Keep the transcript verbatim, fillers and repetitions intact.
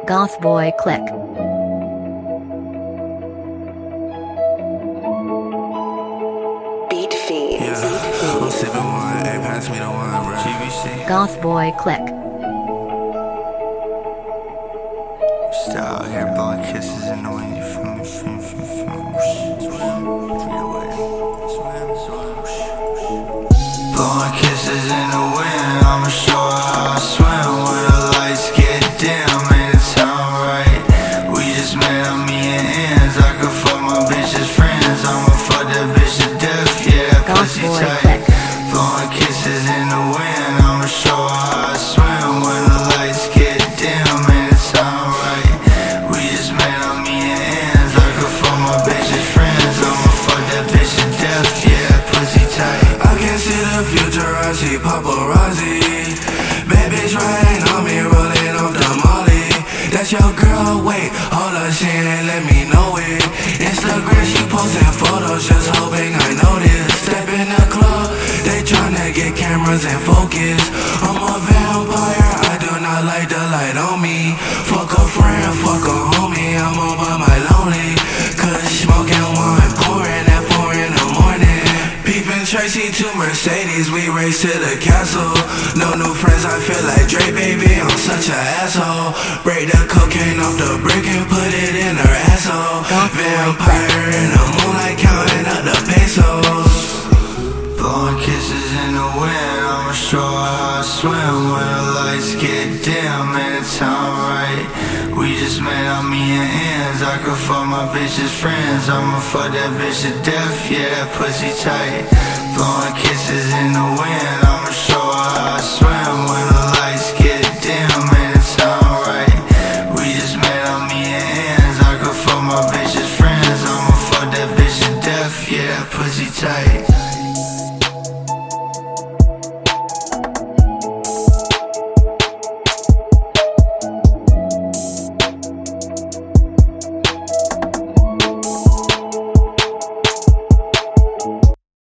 Goth Boy Click. Beat Fiends. Yeah, I'm sipping one, hey, pass me the one, bro. G B C. Goth Boy Click. Still out here blowing kisses in the wind, you feel me? Feel me, feel me, feel me. Free away. Blowing kisses in the wind, I'ma show her how I swim. When the lights get dim and it's alright. We just met on me and ends, I could fuck my bitch's friends. I'ma fuck that bitch to death, yeah, pussy tight. Blowing kisses in the wind, I'ma show her how I swim. When the lights get dim and it's alright. We just met on me and ends, I could fuck my bitch's friends. I'ma fuck that bitch to death, yeah, pussy tight. I can see the future, I see paparazzi. Bad bitch riding on me, rolling off the molly. That's your girl, wait, hold up, she ain't let me know it. Instagram, she posting photos, just hoping I notice. Step in the club, they tryna get cameras and focus. I'm a vampire, I do not like the light on me. Fuck a friend, fuck a homie, I'm all by my lonely. Cause smoking wine, pouring at four in the morning. Peeping Tracy to Mercedes, we race to the castle. No new friends, I feel like Dre, baby, I'm such an asshole. Break the cocaine off the brick and put it in her asshole. Vampire in the moonlight, counting up the pesos. Blowing kisses in the wind, I'ma show her how I swim. When the lights get dim and it's alright. We just met on me and ends, I could fuck my bitch's friends. I'ma fuck that bitch to death, yeah, pussy tight. Blowing kisses in the wind, I'ma show her how I swim. When the lights get dim and it's alright. We just met on me and ends, I could fuck my bitch's friends. I'ma fuck that bitch to death, yeah, pussy tight.